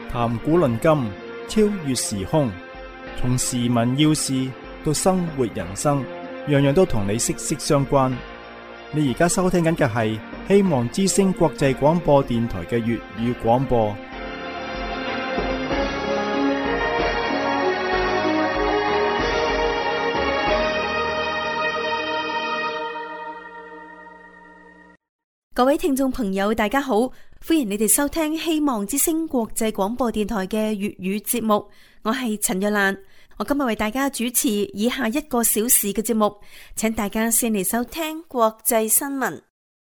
談古論今，超越時空，從時聞要事到生活人生，樣樣都同你息息相關。你而家收聽緊嘅係希望之聲國際廣播電台嘅粵語廣播。 各位聽眾朋友，大家好，歡迎你哋收聽希望之聲國際廣播電台嘅粵語節目。我係陳若蘭，我今日為大家主持以下1個小時嘅節目，請大家先嚟收聽國際新聞。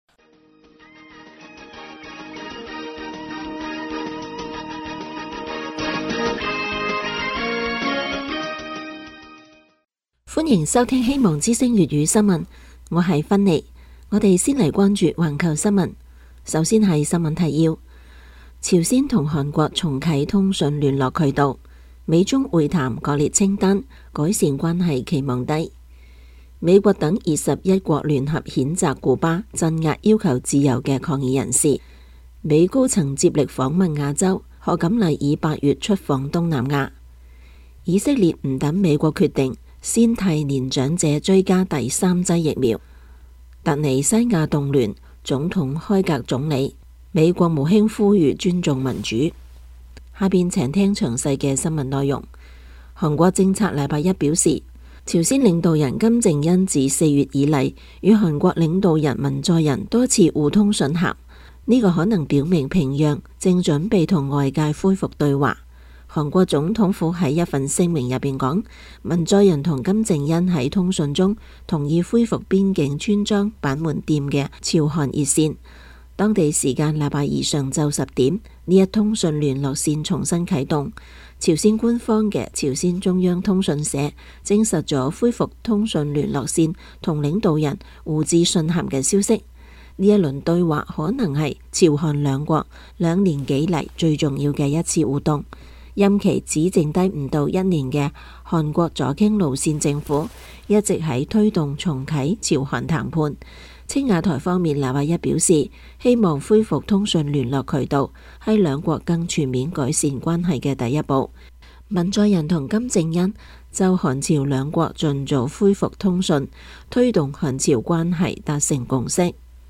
歡迎收聽希望之聲粵語新聞，我係芬妮。我哋先嚟關注環球新聞。首先係新聞提要：朝鮮同韓國重啟通訊聯絡渠道，美中會談割裂清單，改善關係期望低。美國等21國聯合譴責古巴鎮壓要求自由嘅抗議人士。美高層接力訪問亞洲，賀錦麗以8月出訪東南亞。以色列唔等美國決定，先替年長者追加第3劑疫苗。突尼西亞動亂，總統開革總理，美國務卿呼籲尊重民主。下邊請聽詳細嘅新聞內容。韓國政策禮拜一表示，朝鮮領導人金正恩自4月以嚟與韓國領導人文在寅多次互通訊函，呢個可能表明平壤正準備同外界恢復對話。韓國總統府喺一份聲明入邊講，文在寅同金正恩喺通訊中同意恢復邊境村莊板門店嘅朝韓熱線。當地時間禮拜二上晝10點，呢一通訊聯絡線重新啟動。朝鮮官方嘅朝鮮中央通訊社證實咗恢復通訊聯絡線同領導人互致信函嘅消息。呢一輪對話可能係朝韓兩國2年幾嚟最重要嘅一次互動。任期只剩低唔到1年嘅韓國左傾路線政府一直喺推動重啟朝韓談判。青瓦台方面禮拜一表示，希望恢復通訊聯絡渠道係兩國更全面改善關係嘅第一步。文在寅同金正恩就韓朝兩國盡早恢復通訊，推動韓朝關係達成共識。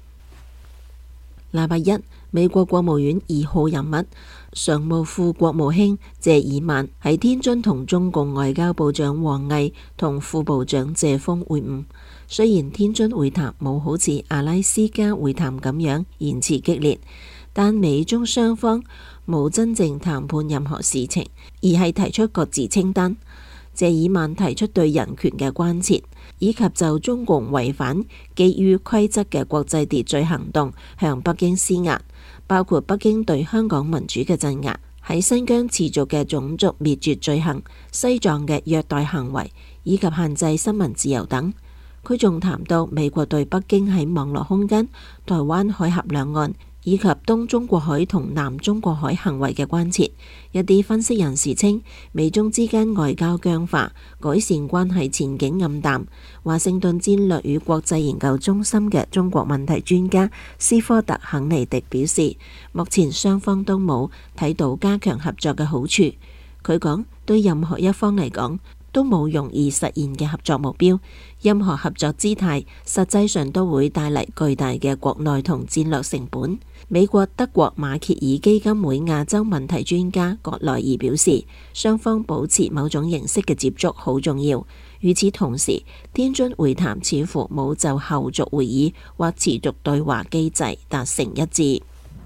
禮拜一，美國國務院2號人物常務副國務卿謝爾曼喺天津同中共外交部長王毅同副部長謝鋒會晤。雖然天津會談冇好似阿拉斯加會談咁樣言辭激烈，但美中雙方冇真正談判任何事情，而係提出各自清單。謝爾曼提出對人權嘅關切，以及就中共違反基於規則嘅國際秩序行動向北京施壓，包括北京對香港民主嘅鎮壓，喺新疆持續嘅種族滅絕罪行、西藏嘅虐待行為，以及限制新聞自由等。佢仲談到美國對北京喺網絡空間、台灣海峽兩岸以及東中國海同南中國海行為嘅關切。一啲分析人士稱，美中之間外交僵化，改善關係前景暗淡。華盛頓戰略與國際研究中心嘅中國問題專家斯科特肯尼迪表示，目前雙方都冇睇到加強合作嘅好處。佢講，對任何一方嚟講都冇容易實現嘅合作目標，任何合作姿態實際上都會帶嚟巨大嘅國內同戰略成本。美國德國馬歇爾基金會亞洲問題專家葛萊爾表示，雙方保持某種形式嘅接觸好重要。與此同時，天津會談似乎冇就後續會議或持續對話機制達成一致。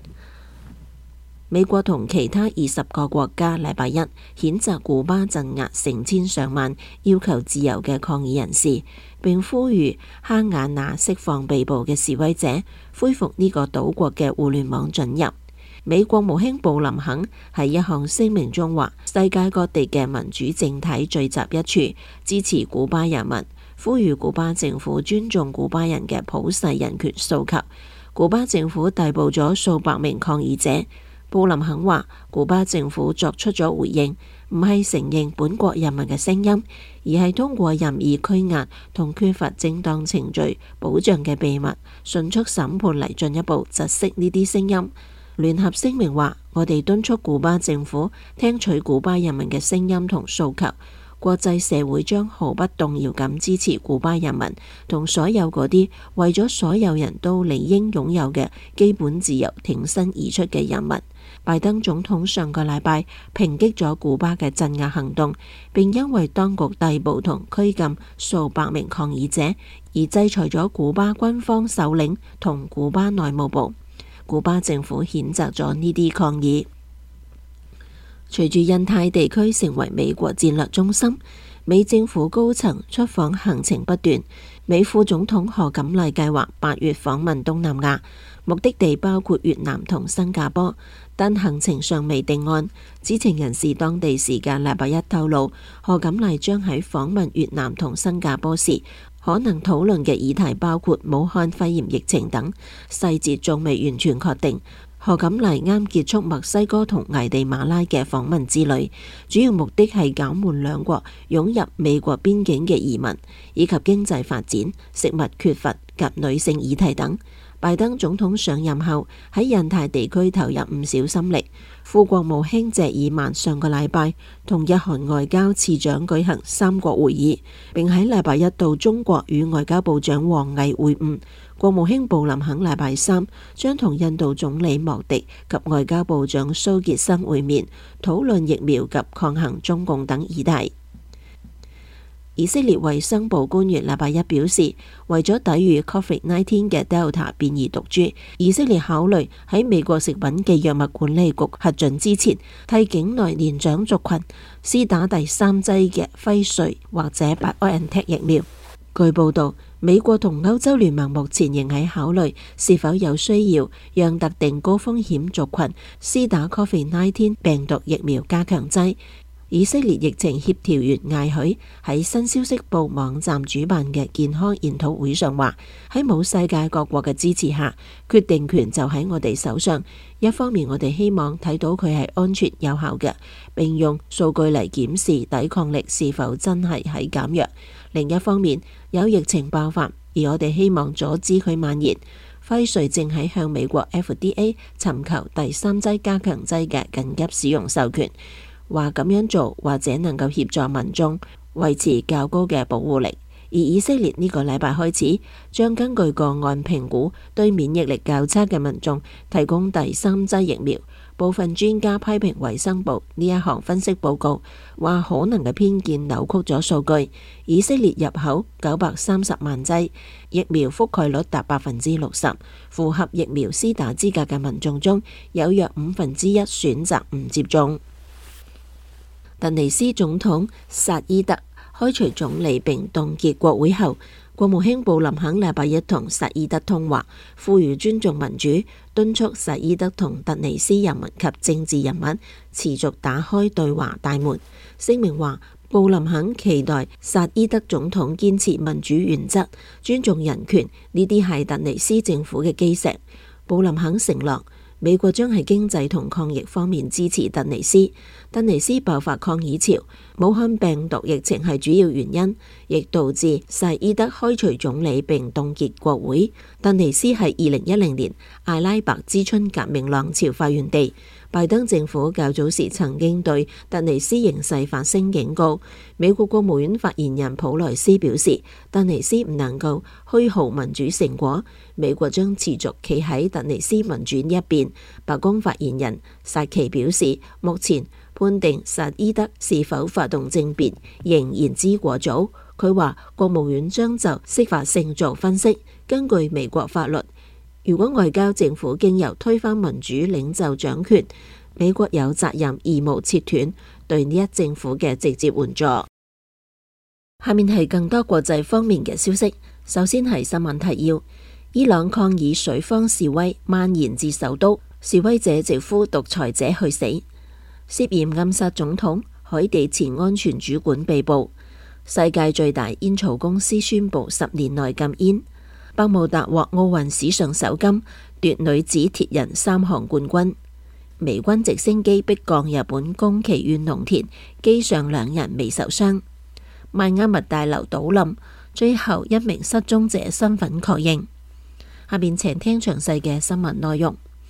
美國同其他20個國家禮拜一譴責古巴鎮壓成千上萬要求自由嘅抗議人士，並呼籲哈瓦那釋放被捕嘅示威者，恢復呢個島國嘅互聯網准入。美國務卿布林肯喺一項聲明中話，世界各地嘅民主政體聚集一處，支持古巴人民，呼籲古巴政府尊重古巴人嘅普世人權訴求。古巴政府逮捕咗數百名抗議者。布林肯話，古巴政府作出咗回應，唔係承認本國人民嘅聲音，而係通過任意拘押同缺乏正當程序保障嘅秘密迅速審判嚟進一步窒息呢啲聲音。 聯合聲明話，我哋敦促古巴政府聽取古巴人民嘅聲音同訴求，國際社會將毫不動搖咁支持古巴人民同所有嗰啲為咗所有人都理應擁有嘅基本自由挺身而出嘅人民。拜登總統上個禮拜抨擊咗古巴嘅鎮壓行動，並因為當局逮捕同拘禁數百名抗議者而制裁咗古巴軍方首領同古巴內務部。古巴政府譴責咗呢啲抗議。隨住印太地區成為美國戰略中心，美政府高層出訪行程不斷。美副總統賀錦麗計劃8月訪問東南亞，目的地包括越南同新加坡，但行程尚未定案。知情人士當地時間禮拜一透露，賀錦麗將喺訪問越南同新加坡時，可能討論嘅議題包括武漢肺炎疫情等，細節仲未完全確定。賀錦麗啱結束墨西哥同危地馬拉嘅訪問之旅，主要目的係減緩兩國湧入美國邊境嘅移民，以及經濟發展、食物缺乏及女性議題等。拜登總統上任後喺印太地區投入唔少心力。副國務卿謝爾曼上個禮拜同日韓外交次長舉行三國會議，並喺禮拜一到中國與外交部長王毅會晤。國務卿布林肯禮拜三將同印度總理莫迪及外交部長蘇傑生會面，討論疫苗及抗衡中共等議題。以色列衛生部官員禮拜一表示，為咗抵禦 COVID-19 嘅 Delta 變異毒株，以色列考慮喺美國食品暨藥物管理局核准之前，替境內年長族群施打第3劑嘅輝瑞或者 BioNTech 疫苗。據報道，美國同歐洲聯盟目前仍喺考慮是否有需要讓特定高風險族群施打 COVID-19 病毒疫苗加強劑。以色列疫情協調員艾許喺新消息報網站主辦嘅健康研討會上話，喺冇世界各國嘅支持下，決定權就喺我哋手上。一方面我哋希望睇到佢係安全有效嘅，並用數據嚟檢視抵抗力是否真係喺減弱。另一方面，有疫情爆發，而我哋希望阻止佢蔓延。輝瑞正喺向美國 FDA 尋求第3劑加強劑嘅緊急使用授權，話咁樣做或者能夠協助民眾維持較高嘅保護力。而以色列呢個禮拜開始將根據個案評估對免疫力較差嘅民眾提供第3劑疫苗。部分專家批評衛生部呢一項分析報告，話可能嘅偏見扭曲咗數據。以色列入口930萬劑疫苗，覆蓋率達60%，符合疫苗施打資格嘅民眾中有約1/5選擇唔接種。突尼斯總統薩伊德開除總理並凍結國會後，國務卿布林肯禮拜一同薩伊德通話，呼籲尊重民主，敦促薩伊德同突尼斯人民及政治人物持續打開對話大門。聲明話，布林肯期待薩伊德總統堅持民主原則、尊重人權，呢啲係突尼斯政府嘅基石。布林肯承諾，美國將喺經濟同抗疫方面支持突尼斯。突尼斯爆發抗議潮，武漢病毒疫情係主要原因，亦導致薩伊德開除總理並凍結國會。突尼斯係2010年阿拉伯之春革命浪潮發源地。拜登政府較早時曾經對突尼斯形勢發聲警告。美國國務院發言人普萊斯表示，突尼斯唔能夠虛耗民主成果，美國將持續企喺突尼斯民主一邊。白宮發言人薩奇表示，目前判定薩伊德是否發動政變仍言之過早。佢話國務院將就適法性做分析。根據美國法律，如果外交政府經由推翻民主領袖掌權，美國有責任義務切斷對呢一政府嘅直接援助。下面係更多國際方面嘅消息。首先係新聞提要：伊朗抗議水荒示威蔓延至首都，示威者直呼獨裁者去死。涉嫌暗殺總統海地前安全主管被捕。世界最大煙草公司宣布10年內禁煙。百慕達獲奧運史上首金，奪女子鐵人3項冠軍。美軍直升機迫降日本宮崎縣農田，機上2人未受傷。邁阿密大樓倒冧，最後1名失蹤者身份確認。下面請聽詳細嘅新聞內容。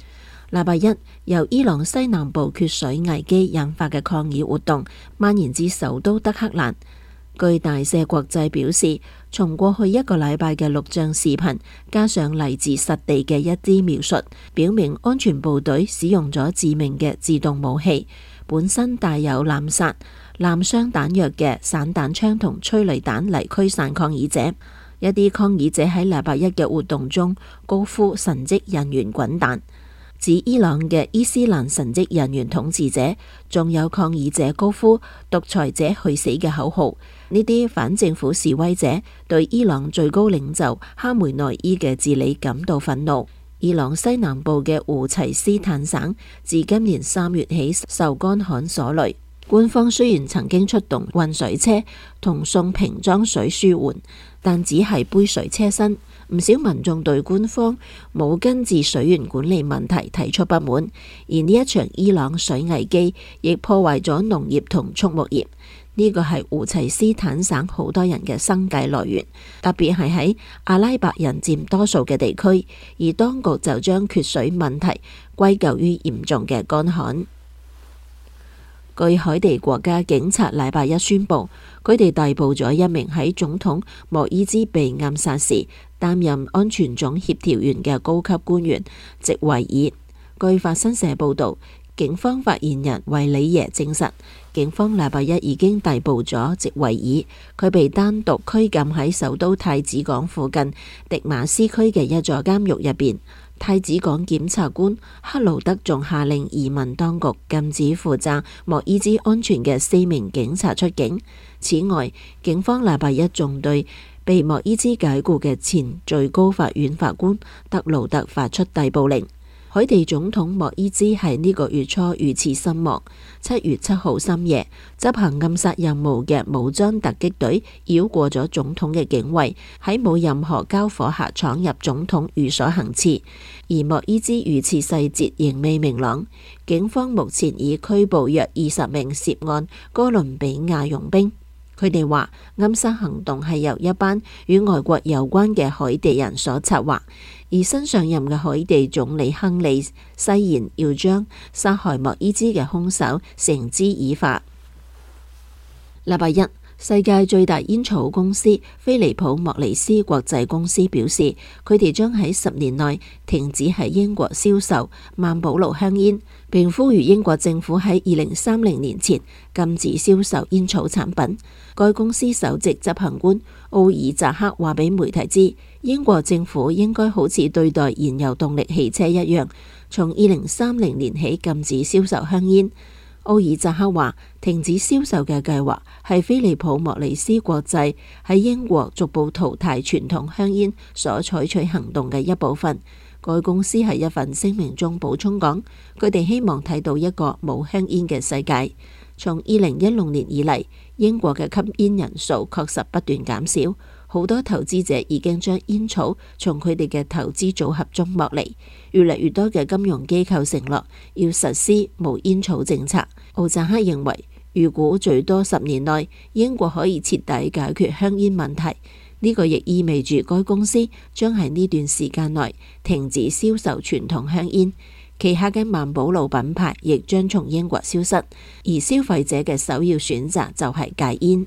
禮拜一，由伊朗西南部缺水危機引發嘅抗議活動蔓延至首都德黑蘭。據大赦國際表示，從過去一個禮拜嘅錄像視頻，加上嚟自實地嘅一啲描述，表明安全部隊使用咗致命嘅自動武器，本身帶有濫殺、濫傷彈藥嘅散彈槍同催淚彈嚟驅散抗議者。一啲抗議者喺禮拜一嘅活動中高呼神職人員滾蛋，指伊朗嘅伊斯蘭神職人員統治者，仲有抗議者高呼獨裁者去死嘅口號。呢啲反政府示威者對伊朗最高領袖哈梅內伊嘅治理感到憤怒。伊朗西南部嘅胡齊斯坦省自今年3月起受乾旱所累，官方雖然曾經出動運水車同送瓶裝水舒緩，但只係杯水車薪。唔少民眾對官方冇根治水源管理問題提出不滿，而呢一場伊朗水危機亦破壞咗農業同畜牧業。呢個係胡齊斯坦省好多人嘅生計來源，特別係喺阿拉伯人佔多數嘅地區，而當局就將缺水問題歸咎於嚴重嘅乾旱。據海地國家警察禮拜一宣布，佢哋逮捕咗一名喺總統莫伊茲被暗殺時擔任安全總協調員嘅高級官員席維爾。據法新社報道，警方發言人維里耶證實，警方禮拜一已經逮捕咗席維爾，佢被單獨拘禁喺首都太子港附近迪馬斯區嘅一座監獄入邊。太子港檢察官克勞德仲下令移民當局禁止負責莫伊茲安全嘅4名警察出境。此外，警方禮拜一仲對被莫伊茲解雇嘅前最高法院法官德魯特發出逮捕令。海地總統莫伊茲喺呢個月初遇刺身亡。7月7號深夜，執行暗殺任務嘅武裝突擊隊繞過咗總統嘅警衛，喺冇任何交火下闖入總統寓所行刺。而莫伊茲遇刺細節仍未明朗。警方目前已拘捕約20名涉案哥倫比亞傭兵。佢哋話暗殺行動係由一班與外國有關嘅海地人所策劃，而新上任嘅海地總理亨利誓言要將殺害莫伊茲嘅兇手繩之以法。禮拜一，世界最大煙草公司菲利普莫里斯國際公司表示，佢哋將喺10年內停止喺英國銷售萬寶路香煙，並呼籲英國政府喺2030年前禁止銷售煙草產品。該公司首席執行官奧爾扎克話俾媒體知，英國政府應該好似對待燃油動力汽車一樣，從2030年起禁止銷售香煙。奧爾扎克話，停止銷售嘅計劃係菲利普莫里斯國際喺英國逐步淘汰傳統香煙所採取行動嘅一部分。該公司喺一份聲明中補充講，佢哋希望睇到一個冇香煙嘅世界。從2016年以嚟，英國嘅吸煙人數確實不斷減少，好多投資者已經將煙草從佢哋嘅投資組合中剝離。越嚟越多嘅金融機構承諾要實施無煙草政策。奧扎克認為，如果最多10年內英國可以徹底解決香煙問題，呢個亦意味住該公司將喺呢段時間內停止銷售傳統香煙。旗下嘅萬寶路品牌亦將從英國消失，而消費者嘅首要選擇就係戒煙。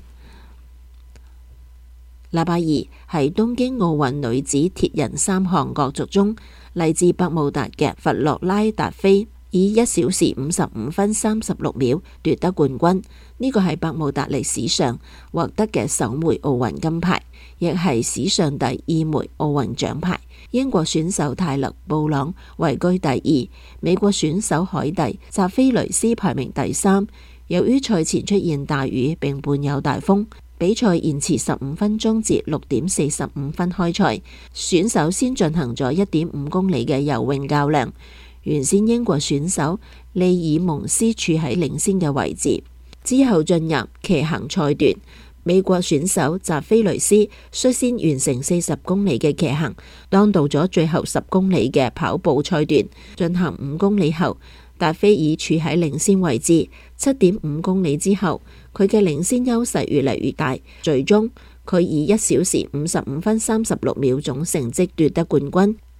禮拜二，喺東京奧運女子鐵人3項角逐中，嚟自百慕達嘅弗洛拉達菲以1小時55分36秒奪得冠軍。呢個係百慕達歷史上獲得嘅首枚奧運金牌，亦係史上第2枚奧運獎牌。英國選手泰勒布朗位居第2，美國選手海蒂扎菲雷斯排名第3。由於賽前出現大雨並伴有大風，比賽延遲15分鐘至6點45分開賽。選手先進行咗1.5公里嘅游泳較量。原先英國選手利爾蒙斯處喺領先嘅位置，之後進入騎行賽段。美國選手扎菲雷斯率先完成40公里嘅騎行，當到咗最後10公里嘅跑步賽段，進行5公里後，達菲爾處喺領先位置。7.5公里之後，佢嘅領先優勢越嚟越大，最終佢以1小時55分36秒總成績奪得冠軍。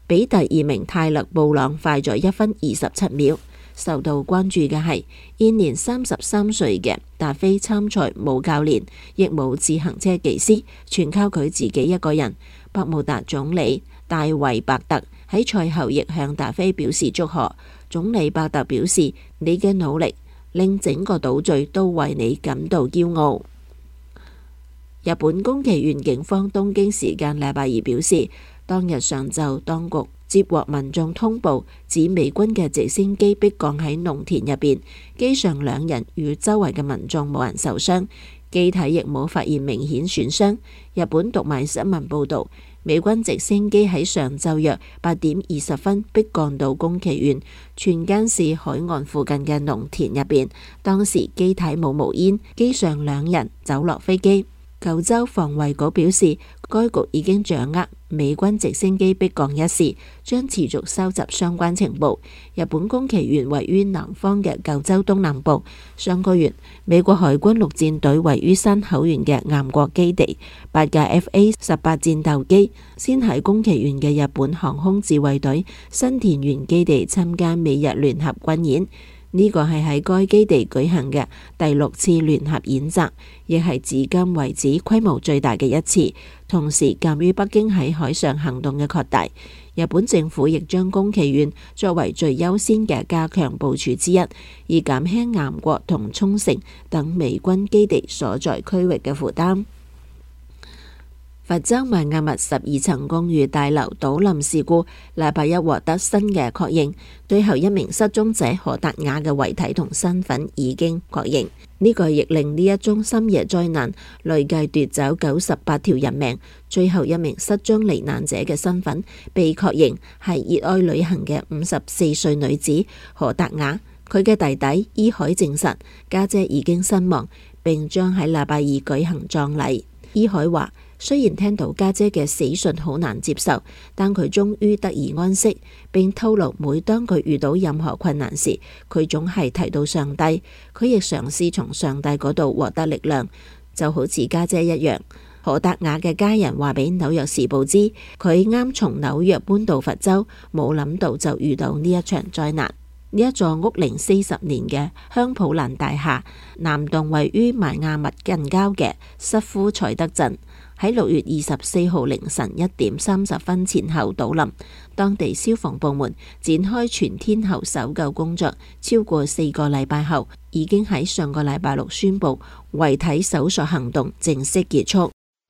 比第二名泰勒布朗快咗1分27秒。受到關注嘅係現年33歲嘅達菲參賽冇教練，亦冇自行車技師，全靠佢自己一個人。百慕達總理戴維伯特喺賽後亦向達菲表示祝賀。總理伯特表示：你嘅努力令整個島嶼都為你感到驕傲。日本宮崎縣警方東京時間禮拜二表示，當日上晝當局接獲民眾通報，指美軍嘅直升機迫降喺農田入邊，機上2人與周圍嘅民眾冇人受傷，機體亦冇發現明顯損傷。日本讀賣新聞報道，美軍直升機喺上晝約8點20分迫降到宮崎縣泉間市海岸附近嘅農田入邊，當時機體冇冒煙，機上2人走落飛機。九州防衛局表示，該局已經掌握美軍直升機迫降一事，將持續收集相關情報。日本宮崎縣位於南方嘅九州東南部。上個月，美國海軍陸戰隊位於山口縣嘅岩國基地8架 FA-18 戰鬥機，先喺宮崎縣嘅日本航空自衛隊新田縣基地參加美日聯合軍演。呢個係喺該基地舉行嘅第6次聯合演習，亦係至今為止規模最大嘅一次。同時，鑑於北京喺海上行動嘅擴大，日本政府亦將宮崎縣作為最優先嘅加強部署之一，以減輕岩國同沖繩等美軍基地所在區域嘅負擔。佛州邁阿密12層公寓大樓倒冧事故，禮拜一獲得新嘅確認，最後1名失蹤者何達雅嘅遺體同身份已經確認。呢個亦令呢一宗深夜災難累計奪走98條人命。最後1名失蹤罹難者嘅身份被確認係熱愛旅行嘅54歲女子何達雅。佢嘅弟弟伊海證實家姐已經身亡，並將喺禮拜二舉行葬禮。伊海話：雖然聽到家姐嘅死訊好難接受，但佢終於得以安息，並透露每當佢遇到任何困難時，佢總係提到上帝，佢亦嘗試從上帝嗰度獲得力量，就好似家姐一樣。何達雅嘅家人話俾紐約時報知，佢啱從紐約搬到佛州，冇諗到就遇到呢一場災難。呢一座屋齡40年嘅香普蘭大廈，南棟位於邁阿密近郊嘅瑟夫塞德鎮，喺6月24號凌晨1點30分前後倒冧。當地消防部門展開全天候搜救工作，超過4個禮拜後，已經喺上個禮拜6宣布遺體搜索行動正式結束。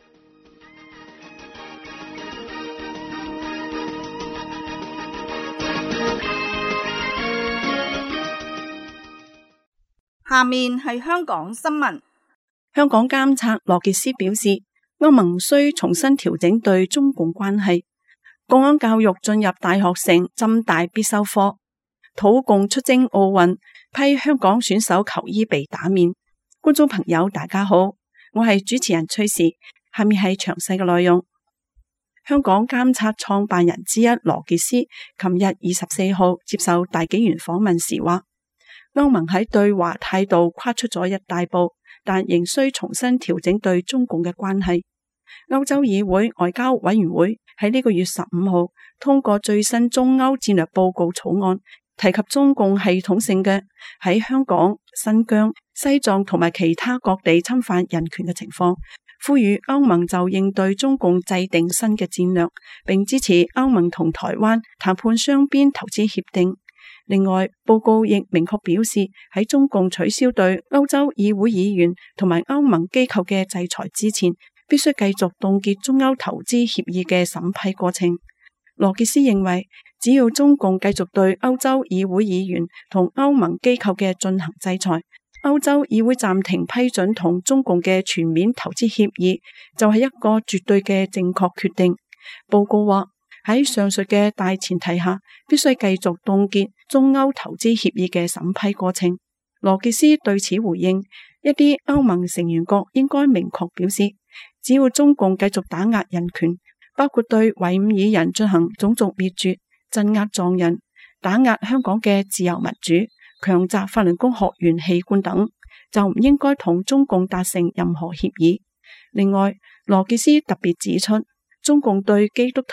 下面係香港新聞。 香港監察羅傑斯表示，歐盟需重新調整對中共關係。國安教育進入大學城，浸大必修課。土共出征奧運，批香港選手球衣被打面。觀眾朋友大家好，我係主持人崔氏，下面係詳細嘅內容。香港監察創辦人之一羅傑斯琴日24號接受大紀元訪問時話，歐盟喺對華態度跨出咗一大步，但仍需重新調整對中共嘅關係。歐洲議會外交委員會喺呢個月15號通過最新中歐戰略報告草案，提及中共系統性嘅喺香港、新疆、西藏同埋其他各地侵犯人權嘅情況，呼籲歐盟就應對中共制定新嘅戰略，並支持歐盟同台灣談判雙邊投資協定。另外，報告亦明確表示，喺中共取消對歐洲議會議員同埋歐盟機構嘅制裁之前，必須繼續凍結中歐投資協議嘅審批過程。羅傑斯認為，只要中共繼續對歐洲議會議員同歐盟機構嘅進行制裁，歐洲議會暫停批准同中共嘅全面投資協議，就係一個絕對嘅正確決定。報告話，喺上述嘅大前提下，必須繼續凍結中歐投資協議嘅審批過程。羅傑斯對此回應，一啲歐盟成員國應該明確表示，只要中共繼續打壓人權，包括對維吾爾人進行種族滅絕、鎮壓藏人、打壓香港嘅自由民主、強摘法輪功學員器官等，就唔應該同中共達成任何協議。另外，羅傑斯特別指出，中共對基督徒、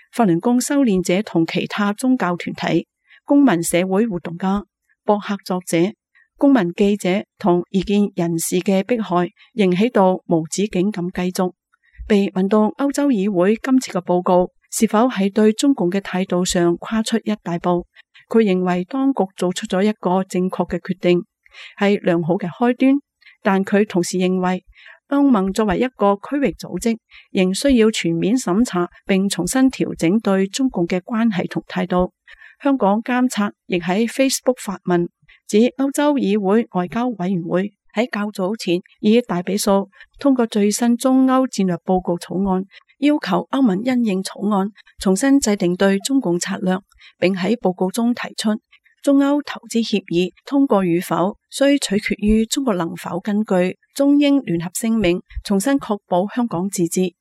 法輪功修煉者同其他宗教團體、公民社會活動家、博客作者、公民記者同異見人士嘅迫害仍喺度無止境咁繼續。被問到歐洲議會今次嘅報告是否係對中共嘅態度上跨出一大步，佢認為當局做出咗一個正確嘅決定，係良好嘅開端。但佢同時認為歐盟作為一個區域組織，仍需要全面審查並重新調整對中共嘅關係同態度。香港監察亦喺 Facebook 發文，指歐洲議會外交委員會喺較早前以大比數通過最新中歐戰略報告草案，要求歐盟因應草案重新制定對中共策略，並喺報告中提出中歐投資協議通過與否需取決於中國能否根據中英聯合聲明重新確保香港自治。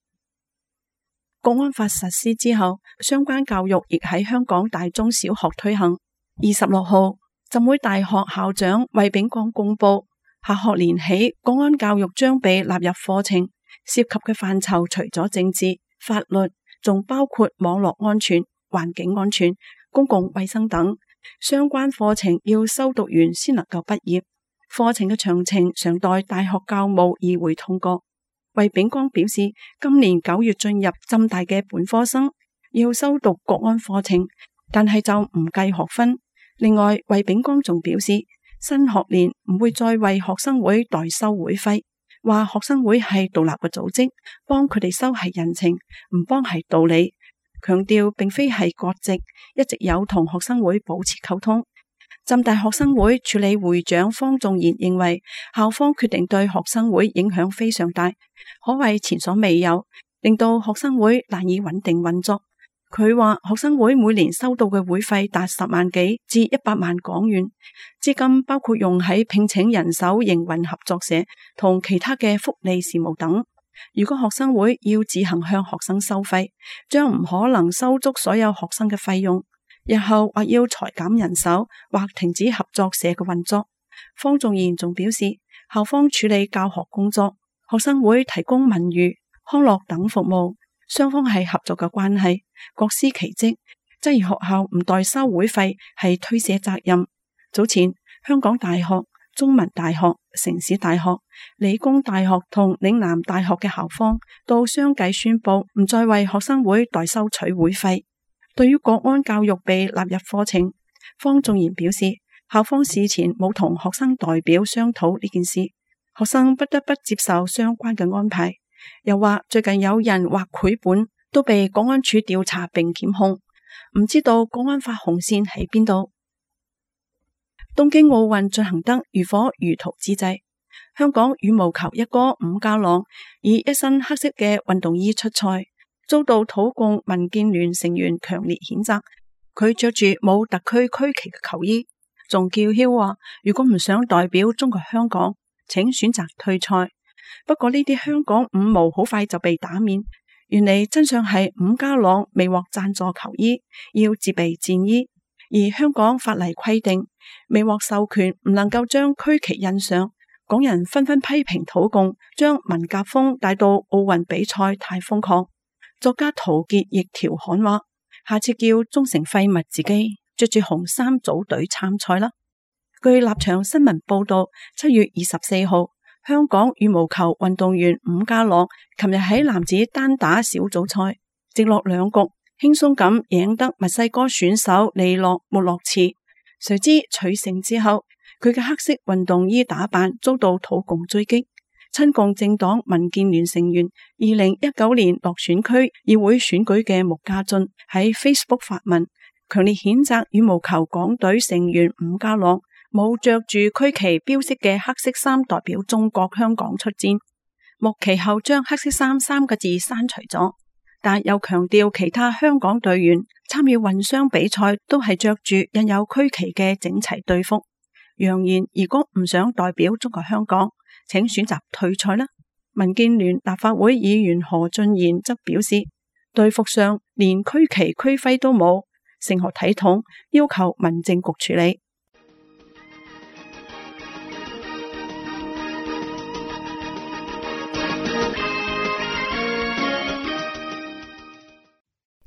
國安法實施之後，相關教育亦喺香港大中小學推行。26號，浸會大學校長衛炳江公布，下學年起國安教育將被納入課程，涉及嘅範疇除咗政治、法律，仲包括網絡安全、環境安全、公共衛生等。相關課程要修讀完先能夠畢業，課程嘅詳情尚待大學教務議會通過。衛炳江表示，今年9月進入浸大嘅本科生要修讀國安課程，但係就唔計學分。另外，衛炳江仲表示，新學年唔會再為學生會代收會費，話學生會係獨立嘅組織，幫佢哋收係人情，唔幫係道理。強調並非係割席，一直有同學生會保持溝通。浸大學生會處理會長方仲賢認為，校方決定對學生會影響非常大，可謂前所未有，令到學生會難以穩定運作。佢話學生會每年收到嘅會費達10萬幾至100萬港元，資金包括用喺聘請人手營運合作社同其他嘅福利事務等。如果學生會要自行向學生收費，將唔可能收足所有學生嘅費用。日後或要裁減人手，或停止合作社嘅運作。方仲賢仲表示，校方處理教學工作，學生會提供文娛、康樂等服務，雙方係合作嘅關係，各司其職。質疑學校唔代收會費係推卸責任。早前香港大學、中文大學、城市大學、理工大學同嶺南大學嘅校方都相繼宣布唔再為學生會代收取會費。對於國安教育被納入課程，方仲賢表示，校方事前冇同學生代表商討呢件事，學生不得不接受相關嘅安排。又話最近有人畫繪本都被國安處調查並檢控，唔知道國安法紅線喺邊度。東京奧運進行得如火如荼之際，香港羽毛球一哥伍家朗以一身黑色嘅運動衣出賽，遭到土共民建聯成員強烈譴責。佢着住冇特區區旗嘅球衣，仲叫囂話如果唔想代表中國香港，請選擇退賽。不過呢啲香港五毛好快就被打面，原嚟真相係伍家朗未獲贊助球衣，要自備戰衣，而香港法例規定未獲授權唔能夠將區旗印上。港人紛紛批評土共將文革風帶到奧運比賽太瘋狂。作家陶傑亦調侃話，下次叫忠誠廢物自己着住紅衫組隊參賽啦。據立場新聞報道，7月24號，香港羽毛球運動員伍家朗琴日喺男子單打小組賽直落2局輕鬆咁贏得墨西哥選手利諾穆洛茨，誰知取勝之後，佢嘅黑色運動衣打扮遭到土共追擊。親共政黨民建聯成員2019年落選區議會選舉嘅穆家俊喺 Facebook 發文，強烈譴責羽毛球港隊成員伍家朗冇着住區旗標識嘅黑色衫代表中國香港出戰。穆其後將黑色衫3個字刪除咗，但又強調其他香港隊員參與混雙比賽都係着住印有區旗嘅整齊隊服，揚言如果唔想代表中國香港，請選擇退賽啦。民建聯立法會議員何俊賢則表示，隊服上連區旗區徽都冇，成何體統，要求民政局處理。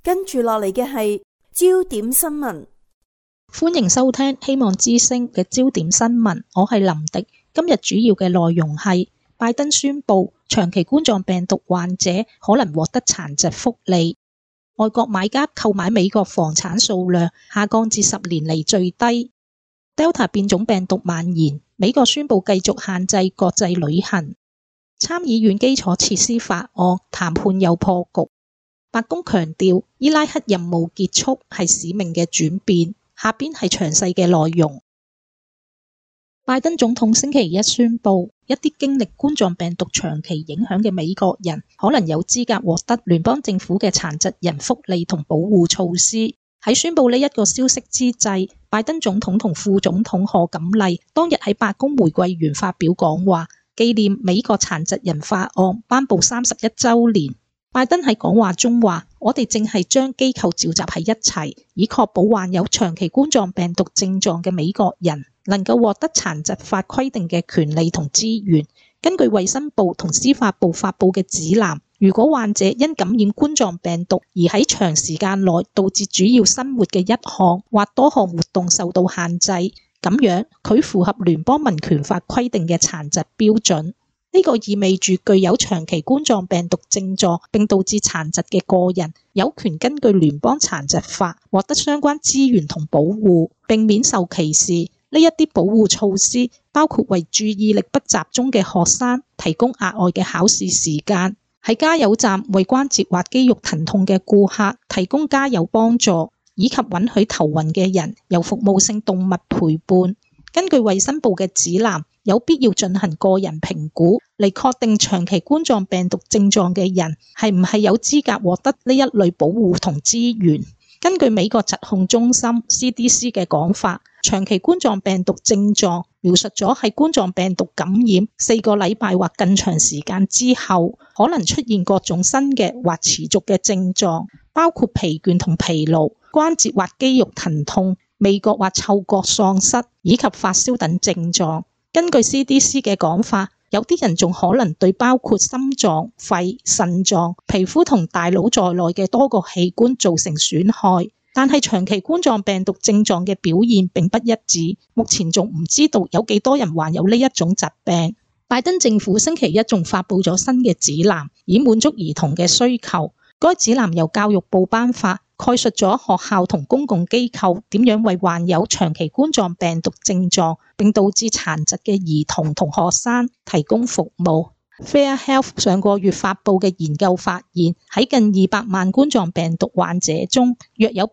跟住落嚟嘅係焦點新聞。 歡迎收聽希望之聲嘅焦點新聞，我係林迪。今日主要嘅內容係拜登宣布長期冠狀病毒患者可能獲得殘疾福利，外國買家購買美國房產數量下降至10年嚟最低。Delta 變種病毒蔓延，美國宣布繼續限制國際旅行。參議院基礎設施法案談判又破局。白宮強調伊拉克任務結束係使命嘅轉變。下邊係詳細嘅內容。拜登總統星期一宣布，一啲經歷冠狀病毒長期影響嘅美國人可能有資格獲得聯邦政府嘅殘疾人福利同保護措施。喺宣布呢一個消息之際，拜登總統同副總統賀錦麗當日喺白宮玫瑰園發表講話，紀念美國殘疾人法案頒布31週年。拜登喺講話中話：我哋正係將機構召集喺一齊，以確保患有長期冠狀病毒症狀嘅美國人能夠獲得殘疾法規定嘅權利同資源。根據衛生部同司法部發布嘅指南，如果患者因感染冠狀病毒而喺長時間內導致主要生活嘅一項或多項活動受到限制，咁樣佢符合聯邦民權法規定嘅殘疾標準。呢個意味住具有長期冠狀病毒症狀並導致殘疾嘅個人，有權根據聯邦殘疾法獲得相關資源同保護，並免受歧視。呢一啲保護措施包括為注意力不集中嘅學生提供額外嘅考試時間，喺加油站為關節或肌肉疼痛嘅顧客提供加油幫助，以及允許頭暈嘅人由服務性動物陪伴。根據衛生部嘅指南，有必要進行個人評估嚟確定長期冠狀病毒症狀嘅人係唔係有資格獲得呢一類保護同資源。根據美國疾控中心 CDC 嘅講法，長期冠狀病毒症狀描述咗喺冠狀病毒感染4個禮拜或更長時間之後，可能出現各種新嘅或持續嘅症狀，包括疲倦同疲勞、關節或肌肉疼痛、味覺或嗅覺喪失以及發燒等症狀。根據 CDC 嘅講法，有啲人仲可能對包括心臟、肺、腎臟、皮膚同大腦在內嘅多個器官造成損害。但係長期冠狀病毒症狀嘅表現並不一致，目前仲唔知道有幾多人患有呢一種疾病。拜登政府星期一仲發布咗新嘅指南，以滿足兒童嘅需求。該指南由教育部頒發，概述咗學校同公共機構點樣為患有長期冠狀病毒症狀並導致殘疾嘅兒童同學生提供服務。Fair Health 上個月發布嘅研究發現，喺近200萬冠狀病毒患者中，約有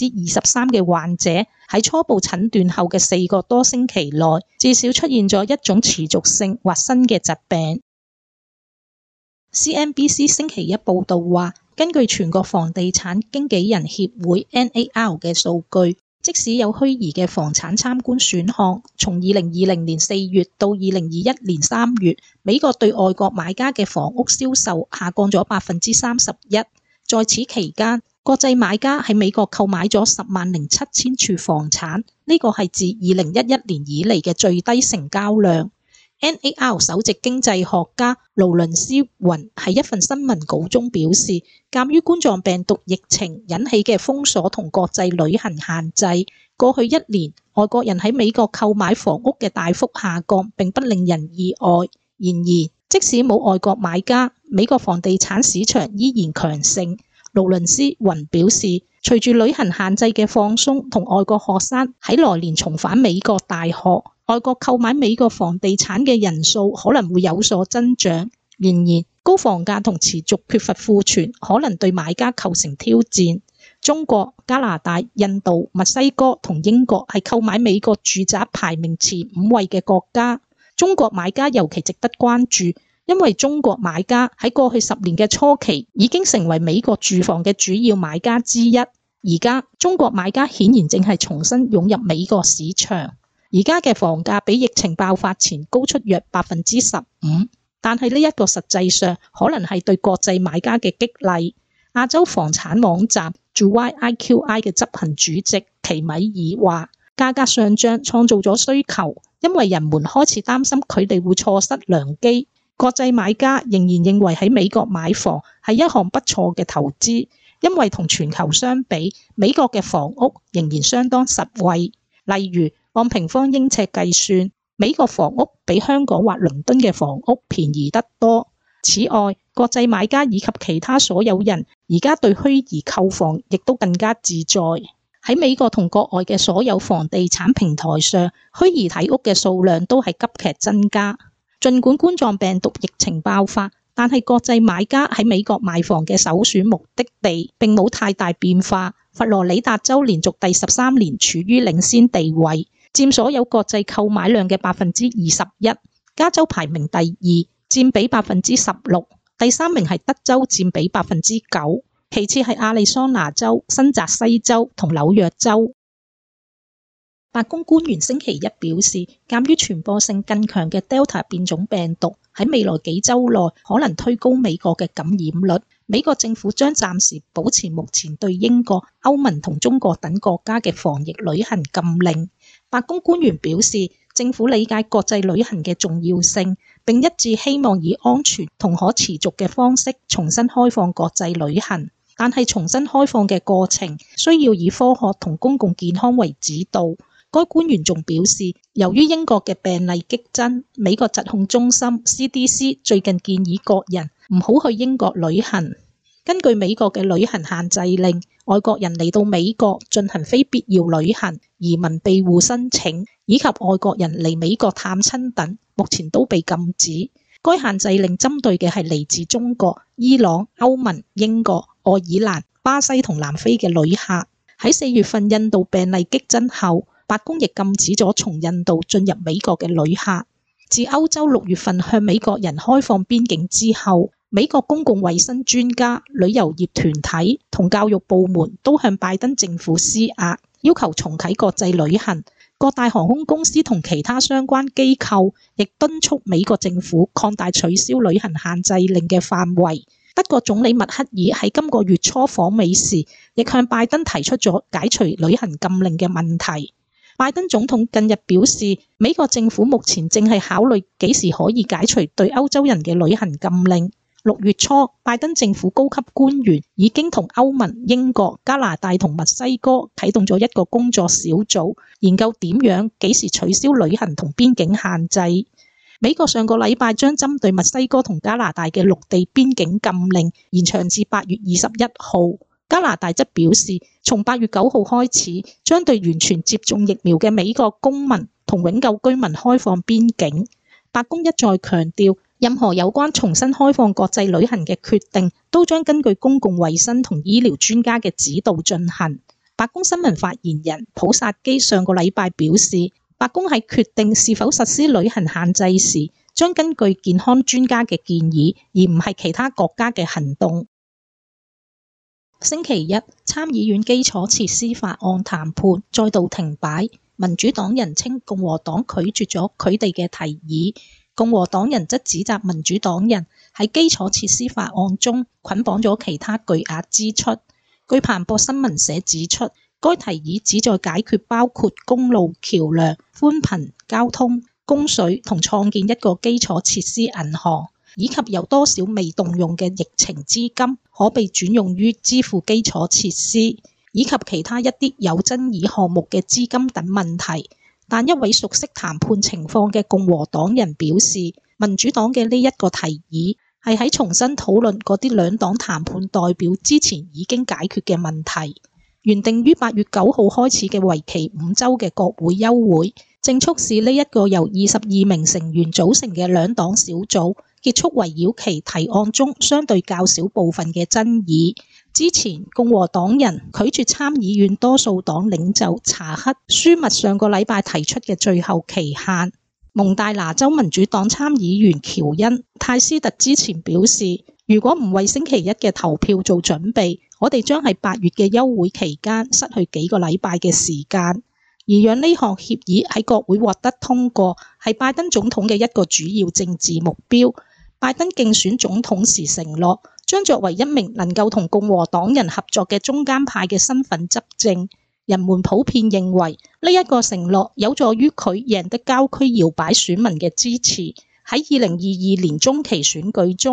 23%嘅患者喺初步診斷後嘅4個多星期內，至少出現咗一種持續性或新嘅疾病。CNBC 星期一報道話，根據全國房地產經紀人協會 NAR 嘅數據，即使有虛擬嘅房產參觀選項，從2020年4月到2021年3月，美國對外國買家嘅房屋銷售下降咗31%。在此期間，國際買家喺美國購買咗107000處房產，呢個係自2011年以嚟嘅最低成交量。NAR 首席經濟學家勞倫斯雲喺一份新聞稿中表示，鑑於冠狀病毒疫情引起嘅封鎖同國際旅行限制，過去1年外國人喺美國購買房屋嘅大幅下降並不令人意外。然而，即使冇外國買家，美國房地產市場依然強盛。勞倫斯雲表示，隨住旅行限制嘅放鬆同外國學生喺來年重返美國大學，外國購買美國房地產嘅人數可能會有所增長。然而，高房價同持續缺乏庫存可能對買家構成挑戰。中國、加拿大、印度、墨西哥同英國係購買美國住宅排名前5位嘅國家。中國買家尤其值得關注，因為中國買家喺過去10年嘅初期已經成為美國住房嘅主要買家之一。而家中國買家顯然正係重新湧入美國市場。而家嘅房價比疫情爆發前高出約15%，但係呢一個實際上可能係對國際買家嘅激勵。亞洲房產網站 ZuwaiIQI 嘅執行主席奇米爾話，價格上漲創造咗需求，因為人們開始擔心佢哋會錯失良機。國際買家仍然認為喺美國買房係一項不錯嘅投資， 因為同全球相比，美國嘅房屋仍然相當實惠。例如按平方英尺計算，美國房屋比香港或倫敦嘅房屋便宜得多。此外，國際買家以及其他所有人而家對虛擬購房亦都更加自在。喺美國同國外嘅所有房地產平台上，虛擬睇屋嘅數量都係急劇增加。儘管冠狀病毒疫情爆發，但係國際買家喺美國買房嘅首選目的地並冇太大變化。佛羅里達州連續第13年處於領先地位，佔所有國際購買量嘅21%。加州排名第二，佔比16%，第三名係德州，佔比9%，其次係亞利桑那州、新澤西州同紐約州。白宮官員星期一表示，鑑於傳播性更強嘅 Delta 變種病毒喺未來幾週內可能推高美國嘅感染率，美國政府將暫時保持目前對英國、歐盟同中國等國家嘅防疫旅行禁令。白宮官員表示，政府理解國際旅行嘅重要性，並一致希望以安全同可持續嘅方式重新開放國際旅行。但係重新開放嘅過程需要以科學同公共健康為指導。該官員仲表示，由於英國嘅病例激增，美國疾控中心 CDC 最近建議國人唔好去英國旅行。根據美國嘅旅行限制令，外國人嚟到美國進行非必要旅行、移民庇護申請以及外國人嚟美國探親等，目前都被禁止。該限制令針對嘅係嚟自中國、伊朗、歐盟、英國、愛爾蘭、巴西同南非嘅旅客。喺4月份印度病例激增後，白宮亦禁止咗從印度進入美國嘅旅客。自歐洲6月份向美國人開放邊境之後，美國公共衛生專家、旅遊業團體同教育部門都向拜登政府施壓，要求重啟國際旅行。各大航空公司同其他相關機構亦敦促美國政府擴大取消旅行限制令嘅範圍。德國總理默克爾喺今個月初訪美時，亦向拜登提出咗解除旅行禁令嘅問題。拜登總統近日表示，美國政府目前正係考慮幾時可以解除對歐洲人嘅旅行禁令。6月初，拜登政府高級官員已經同歐盟、英國、加拿大同墨西哥啟動咗一個工作小組，研究點樣幾時取消旅行同邊境限制。美國上個禮拜將針對墨西哥同加拿大嘅陸地邊境禁令延長至8月21號。加拿大則表示，從8月9號開始，將對完全接種疫苗嘅美國公民同永久居民開放邊境。白宮一再強調，任何有關重新開放國際旅行嘅決定，都將根據公共衛生同醫療專家嘅指導進行。白宮新聞發言人普薩基上個禮拜表示，白宮喺決定是否實施旅行限制時，將根據健康專家嘅建議，而唔係其他國家嘅行動。星期一，參議院基礎設施法案談判再度停擺，民主黨人稱共和黨拒絕咗佢哋嘅提議。共和黨人則指責民主黨人喺基礎設施法案中捆綁咗其他巨額支出。據彭博新聞社指出，該提議旨在解決包括公路、橋樑、寬頻、交通、供水同創建一個基礎設施銀行，以及有多少未動用嘅疫情資金可被轉用於支付基礎設施，以及其他一啲有爭議項目嘅資金等問題。但一位熟悉談判情況嘅共和黨人表示，民主黨嘅呢一個提議係喺重新討論嗰啲兩黨談判代表之前已經解決嘅問題。原定於8月9號開始嘅為期5週嘅國會休會，正促使呢一個由22名成員組成嘅兩黨小組結束圍繞其提案中相對較少部分嘅爭議。之前共和黨人拒絕參議院多數黨領袖查克舒密上個禮拜提出嘅最後期限。蒙大拿州民主黨參議員喬恩泰斯特之前表示，如果唔為星期一嘅投票做準備，我哋將喺8月嘅休會期間失去幾個禮拜嘅時間。而讓呢項協議喺國會獲得通過，係拜登總統嘅一個主要政治目標。拜登競選總統時承諾，將作為一名能夠同共和黨人合作嘅中間派嘅身份執政。人們普遍認為呢一個承諾有助於佢贏得郊區搖擺選民嘅支持。喺2022年中期選舉中，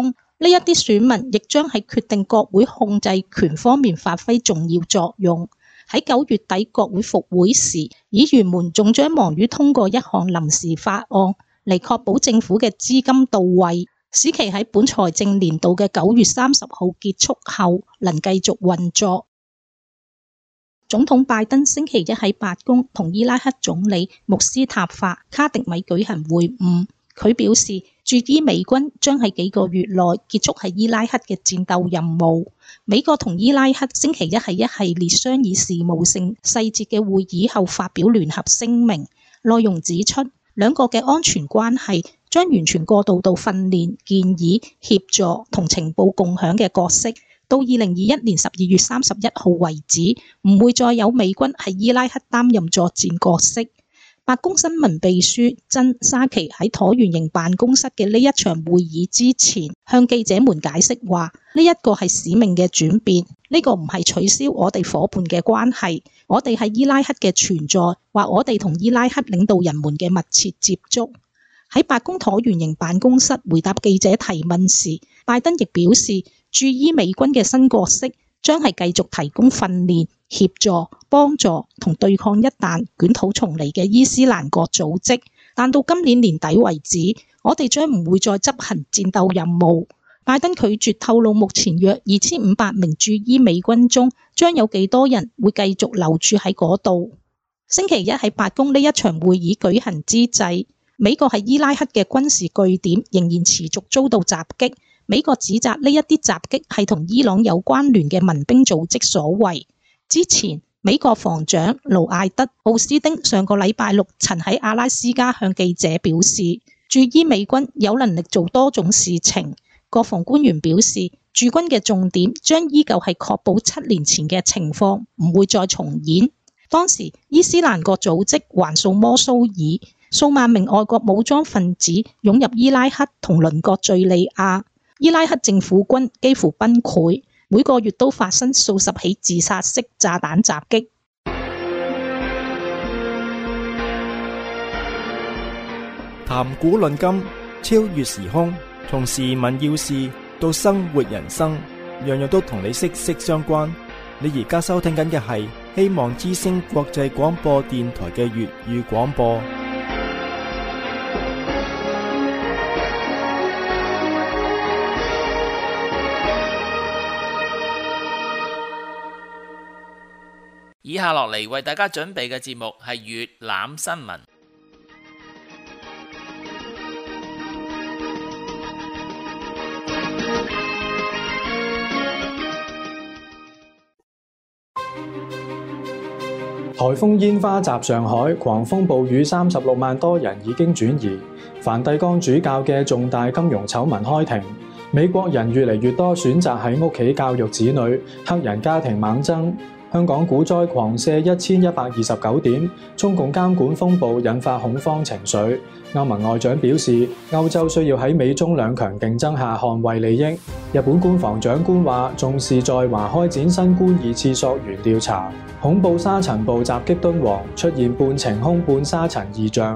呢一啲選民亦將喺決定國會控制權方面發揮重要作用。喺9月底國會復會時，議員們仲將忙於通過一項臨時法案嚟確保政府嘅資金到位，使其喺本財政年度嘅9月30號結束後能繼續運作。總統拜登星期一喺白宮同伊拉克總理穆斯塔法卡迪米舉行會晤，佢表示駐伊美軍將喺幾個月內結束喺伊拉克嘅戰鬥任務。美國同伊拉克星期一喺一系列商議事務性細節嘅會議後發表聯合聲明，內容指出兩國嘅安全關係將完全過渡到訓練、建議、協助同情報共享嘅角色。到2021年12月31號為止，唔會再有美軍喺伊拉克擔任作戰角色。白宮新聞秘書珍沙奇喺橢圓形辦公室嘅呢一場會議之前，向記者們解釋話：呢一個係使命嘅轉變，呢個唔係取消我哋夥伴嘅關係，我哋喺伊拉克嘅存在，或我哋同伊拉克領導人們嘅密切接觸。喺白宮橢圓形辦公室回答記者提問時，拜登亦表示，駐伊美軍嘅新角色將係繼續提供訓練、協助、幫助同對抗一旦捲土重嚟嘅伊斯蘭國組織，但到今年年底為止，我哋將唔會再執行戰鬥任務。拜登拒絕透露目前約2500名駐伊美軍中將有幾多人會繼續留駐喺嗰度。星期一喺白宮呢一場會議舉行之際，美國喺伊拉克嘅軍事據點仍然持續遭到襲擊。美國指責呢一啲襲擊係同伊朗有關聯嘅民兵組織所為。之前，美國防長盧艾德·奧斯丁上個禮拜六曾喺阿拉斯加向記者表示，駐伊美軍有能力做多種事情。國防官員表示，駐軍嘅重點將依舊係確保7年前嘅情況唔會再重演。當時，伊斯蘭國組織橫掃摩蘇爾，數萬名外國武裝分子湧入伊拉克同鄰國敘利亞。伊拉克政府軍幾乎崩潰，每個月都發生數十起自殺式炸彈襲擊。 談古論今，超越時空，從時聞要事到生活人生，樣樣都同你息息相關。你而家收聽緊嘅係希望之聲國際廣播電台嘅粵語廣播。 以下落嚟為大家準備嘅節目係粵覽新聞。 颱風煙花襲上海，狂風暴雨36萬多人已經轉移。梵蒂岡主教嘅重大金融醜聞開庭。美國人越嚟越多選擇喺屋企教育子女，黑人家庭猛增。香港股災狂瀉1129點，中共監管風暴引發恐慌情緒。歐盟外長表示，歐洲需要喺美中兩強競爭下捍衛利益。日本官房長官話，重視在華開展新冠2次溯源調查。恐怖沙塵暴襲擊敦煌，出現半晴空半沙塵異象。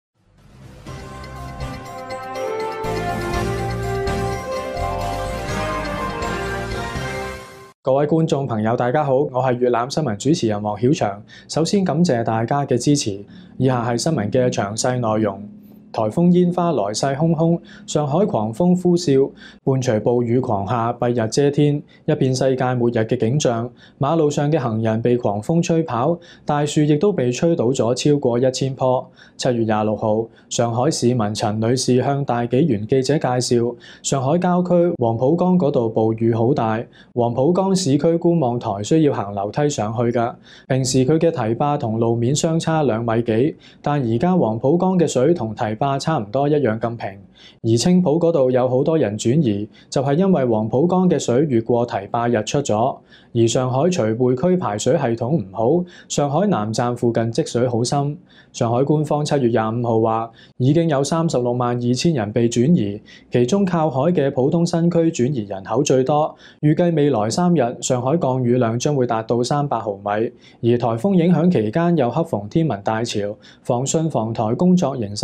各位觀眾朋友，大家好，我係粵覽新聞主持人黃曉翔。首先感謝大家嘅支持，以下係新聞嘅詳細內容。颱風煙花來勢洶洶，上海狂風呼嘯，伴隨暴雨狂下，蔽日遮天，一片世界末日嘅景象。馬路上嘅行人被狂風吹跑，大樹亦都被吹倒咗超過1000棵。7月26號，上海市民陳女士向大紀元記者介紹，上海郊區黃浦江嗰度暴雨好大，黃浦江市區觀望台需要行樓梯上去㗎。平時佢嘅堤壩同路面相差2米幾，但而家黃浦江嘅水同堤壩差唔多一樣咁平，而青浦嗰度有好多人轉移，就係因為黃浦江嘅水越過堤壩日出咗。而上海徐匯區排水系統唔好，上海南站附近積水好深。上海官方7月25號話，已經有36萬2千人被轉移，其中靠海嘅浦東新區轉移人口最多。預計未來3日，上海降雨量將會達到300毫米。而颱風影響期間又恰逢天文大潮，防汛防台工作形勢十分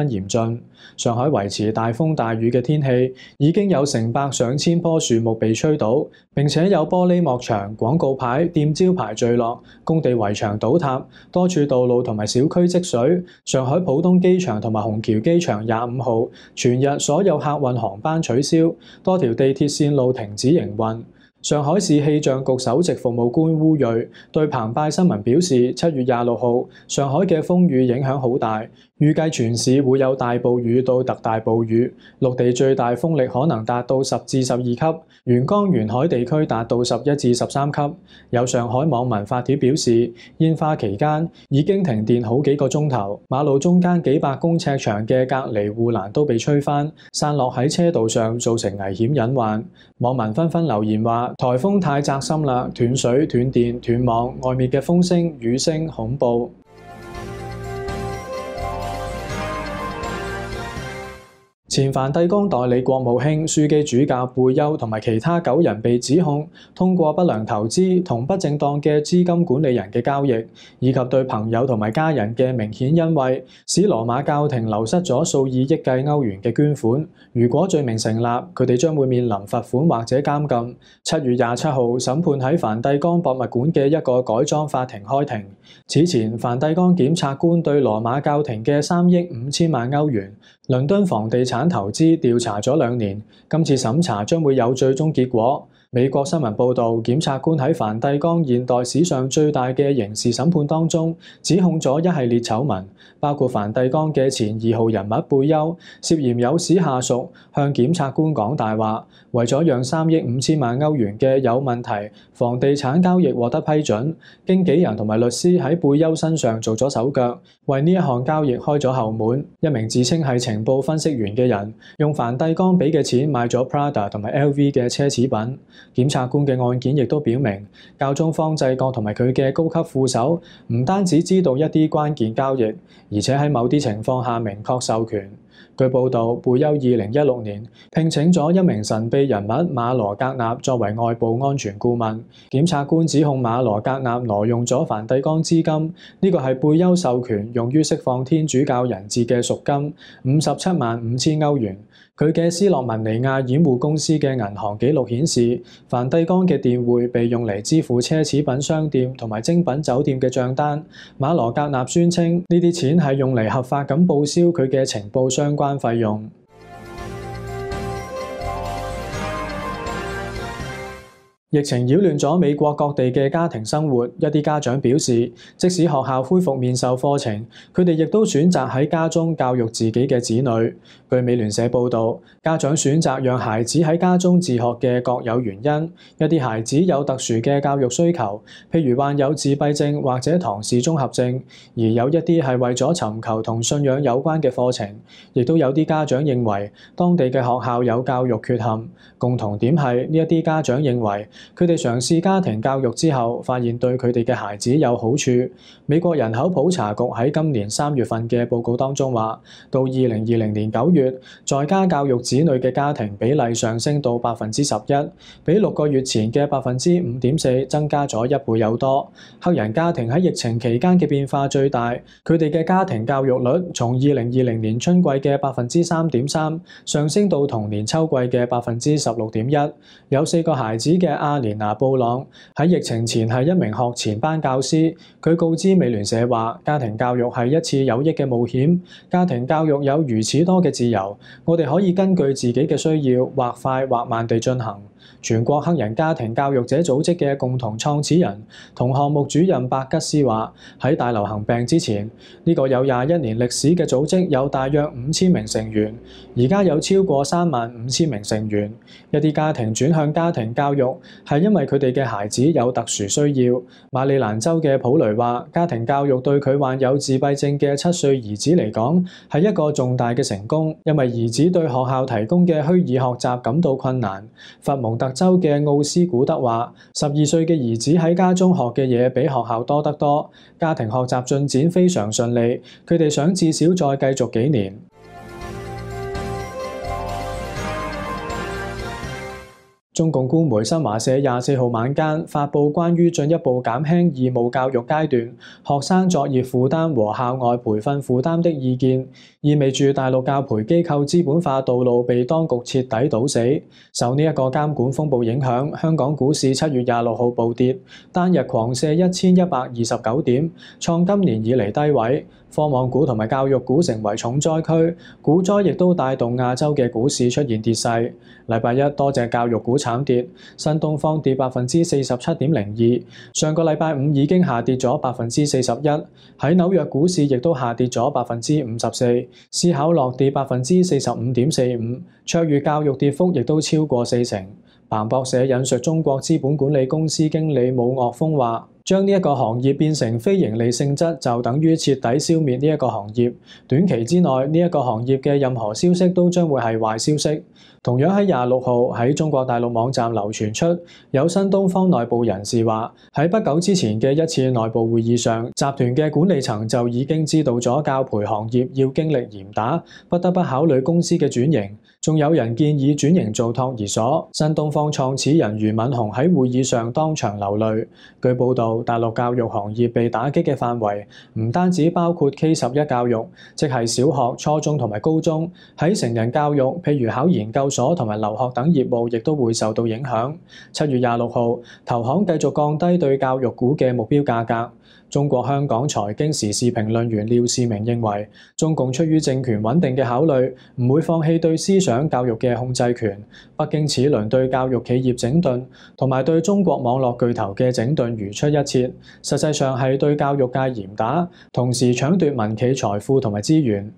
嚴峻。上海維持大風大雨嘅天氣，已經有成百上千棵樹木被吹倒，並且有玻璃幕牆、廣告牌、店招牌墜落，工地圍牆倒塌，多處道路同埋小區積水。上海浦東機場同埋虹橋機場25號全日所有客運航班取消，多條地鐵線路停止營運。上海市氣象局首席服務官鄔瑞對澎湃新聞表示，7月26號上海嘅風雨影響好大，預計全市會有大暴雨到特大暴雨，陸地最大風力可能達到10至12級，沿江沿海地區達到11至13級。有上海網民發帖表示，煙花期間已經停電好幾個鐘頭，馬路中間幾百公尺長嘅隔離護欄都被吹翻，散落喺車道上，造成危險隱患。網民紛紛留言話：颱風太扎心啦，斷水、斷電、斷網，外面嘅風聲、雨聲恐怖。前梵蒂岡代理國務卿、樞機主教貝丘同埋其他9人被指控通過不良投資同不正當嘅資金管理人嘅交易，以及對朋友同埋家人嘅明顯恩惠，使羅馬教廷流失咗數以億計歐元嘅捐款。如果罪名成立，佢哋將會面臨罰款或者監禁。7月27號，審判喺梵蒂岡博物館嘅一個改裝法庭開庭。此前，梵蒂岡檢察官對羅馬教廷嘅3億5千萬歐元倫敦房地產投資調查咗2年，今次審查將會有最終結果。美國新聞報導，檢察官喺梵蒂岡現代史上最大嘅刑事審判當中，指控咗一系列醜聞，包括梵蒂岡嘅前2號人物貝丘涉嫌誘使下屬向檢察官講大話，為咗讓3億5千萬歐元嘅有問題房地產交易獲得批准，經紀人同埋律師喺貝丘身上做咗手腳，為呢一項交易開咗後門。一名自稱係情報分析員嘅人，用梵蒂岡俾嘅錢買咗 Prada 同埋 LV 嘅奢侈品。檢察官嘅案件亦都表明，教宗方濟各同埋佢嘅高級副手唔單止知道一啲關鍵交易，而且喺某啲情況下明確授權。據報導，貝丘2016年聘請咗一名神秘人物馬羅格納作為外部安全顧問。檢察官指控馬羅格納挪用咗梵蒂岡資金，呢個係貝丘授權用於釋放天主教人質嘅贖金57萬5千歐元。佢嘅斯洛文尼亞掩護公司嘅銀行記錄顯示，梵蒂岡嘅電匯被用嚟支付奢侈品商店同埋精品酒店嘅帳單。馬羅格納宣稱呢啲錢係用嚟合法咁報銷佢嘅情報相關費用。疫情擾亂咗美國各地嘅家庭生活，一啲家長表示，即使學校恢復面授課程，佢哋亦都選擇喺家中教育自己嘅子女。據美聯社報導，家長選擇讓孩子喺家中自學嘅各有原因，一啲孩子有特殊嘅教育需求，譬如患有自閉症或者唐氏綜合症，而有一啲係為咗尋求同信仰有關嘅課程，亦都有啲家長認為當地嘅學校有教育缺陷。共同點係呢一啲家長認為，佢哋嘗試家庭教育之後，發現對佢哋嘅孩子有好處。美國人口普查局喺今年3月份嘅報告當中話，到2020年9月，在家教育子女嘅家庭比例上升到11%，比6個月前嘅5.4%增加咗1倍有多。黑人家庭喺疫情期間嘅變化最大，佢哋嘅家庭教育率從2020年春季嘅3.3%上升到同年秋季嘅16.1%。有4個孩子嘅阿連拿布朗喺疫情前係一名學前班教師，佢告知美聯社話，家庭教育係一次有益嘅冒險，家庭教育有如此多嘅自由，我哋可以根據自己嘅需要或快或慢地進行。全國黑人家庭教育者組織嘅共同創始人同項目主任伯吉斯話，喺大流行病之前，呢個有21年歷史嘅組織有大約5000名成員，而家有超過35000名成員。一啲家庭轉向家庭教育係因為佢哋嘅孩子有特殊需要。馬里蘭州嘅普雷話，家庭教育對佢患有自閉症嘅7歲兒子嚟講係一個重大嘅成功，因為兒子對學校提供嘅虛擬學習感到困難。佛蒙特州嘅奧斯古德話，12歲嘅兒子喺家中學嘅嘢比學校多得多，家庭學習進展非常順利，佢哋想至少再繼續幾年。 中共官媒新華社24號晚間發布關於進一步減輕義務教育階段學生作業負擔和校外培訓負擔的意見，意味住大陸教培機構資本化道路被當局徹底堵死。受呢一個監管風暴影響，香港股市7月26號暴跌，單日狂瀉1129點，創今年以嚟低位。科網股同埋教育股成為重災區，股災亦都帶動亞洲嘅股市出現跌勢。禮拜一多隻教育股慘跌，新東方跌47.02%，上個禮拜五已經下跌咗41%。喺紐約股市亦都下跌咗54%，思考樂跌45.45%，卓越教育跌幅亦都超過40%。彭博社引述中國資本管理公司經理武岳峰話：將呢一個行業變成非盈利性質，就等於徹底消滅呢一個行業。短期之內，呢一個行業嘅任何消息都將會係壞消息。同樣喺26號喺中國大陸網站流傳出有新東方內部人士話，喺不久之前嘅一次內部會議上，集團嘅管理層就已經知道咗教培行業要經歷嚴打，不得不考慮公司嘅轉型。仲有人建議轉型做托兒所。新東方創始人俞敏洪喺會議上當場流淚。據報道，大陸教育行業被打擊嘅範圍唔單止包括 K11 教育，即係小學、初中同埋高中，喺成人教育，譬如考研究所同埋留學等業務，亦都會受到影響。7月26號，投行繼續降低對教育股嘅目標價格。中國香港財經時事評論員廖士明認為，中共出於政權穩定嘅考慮，唔會放棄對思想教育嘅控制權。北京此輪對教育企業整頓同埋對中國網絡巨頭嘅整頓如出一轍，實際上係對教育界嚴打，同時搶奪民企財富同埋資源。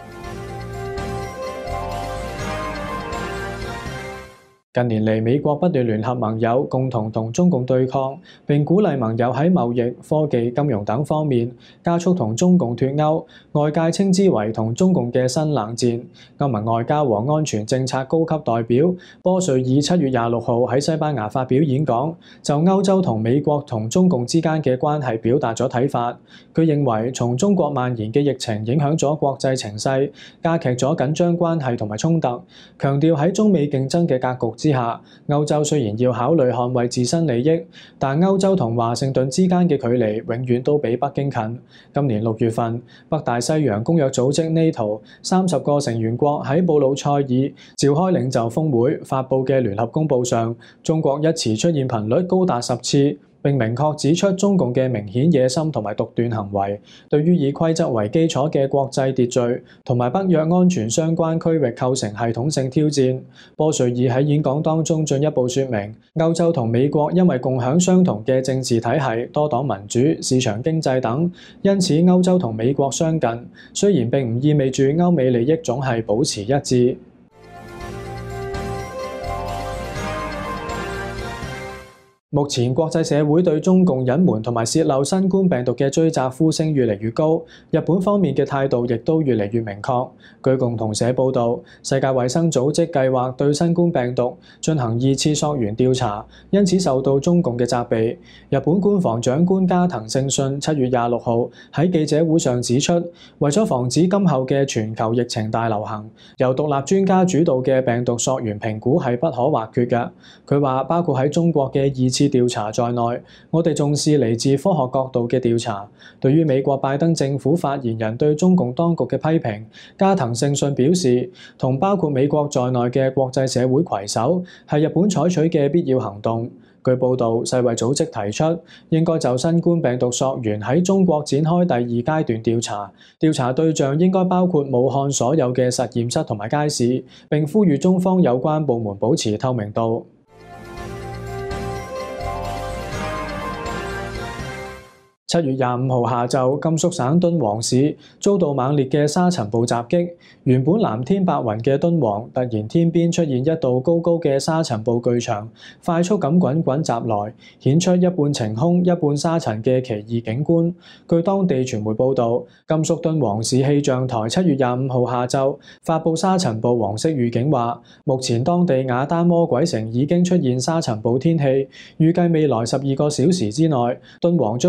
近年嚟，美國不斷聯合盟友，共同同中共對抗，並鼓勵盟友喺貿易、科技、金融等方面加速同中共脫鈎，外界稱之為同中共嘅新冷戰。歐盟外交和安全政策高級代表波瑞爾7月26號喺西班牙發表演講，就歐洲同美國同中共之間嘅關係表達咗睇法。佢認為，從中國蔓延嘅疫情影響咗國際情勢，加劇咗緊張關係同埋衝突，強調喺中美競爭嘅格局之下，歐洲雖然要考慮捍衛自身利益，但歐洲同華盛頓之間嘅距離永遠都比北京近。今年6月份，北大西洋公約組織 NATO 30個成員國喺布魯塞爾召開領袖峰會，發布嘅聯合公報上，中國一詞出現頻率高達10次。並明確指出中共嘅明顯野心同埋獨斷行為，對於以規則為基礎嘅國際秩序同埋北約安全相關區域構成系統性挑戰。波瑞爾喺演講當中進一步說明，歐洲同美國因為共享相同嘅政治體系、多黨民主、市場經濟等，因此歐洲同美國相近，雖然並唔意味住歐美利益總係保持一致。目前國際社會對中共隱瞞同埋洩漏新冠病毒嘅追責呼聲越嚟越高，日本方面嘅態度亦都越嚟越明確。據共同社報導，世界衛生組織計劃對新冠病毒進行2次溯源調查，因此受到中共嘅責備。日本官房長官加藤勝信7月26號喺記者會上指出，為咗防止今後嘅全球疫情大流行，由獨立專家主導嘅病毒溯源評估係不可或缺嘅。佢話，包括喺中國嘅2次調查在內，我哋重視嚟自科學角度嘅調查。對於美國拜登政府發言人對中共當局嘅批評，加藤勝信表示，同包括美國在內嘅國際社會攜手，係日本採取嘅必要行動。據報導，世衛組織提出應該就新冠病毒溯源喺中國展開第2階段調查，調查對象應該包括武漢所有嘅實驗室同埋街市，並呼籲中方有關部門保持透明度。7月25號下晝，甘肅省敦煌市遭到猛烈嘅沙塵暴襲擊，原本藍天白雲嘅敦煌突然天邊出現一道高高嘅沙塵暴巨牆，快速咁滾滾襲來，顯出一半晴空一半沙塵嘅奇異景觀。據當地傳媒報導，甘肅敦煌市氣象台7月25號下晝發布沙塵暴黃色預警，話目前當地雅丹魔鬼城已經出現沙塵暴天氣，預計未來12個小時之內，敦煌將會出現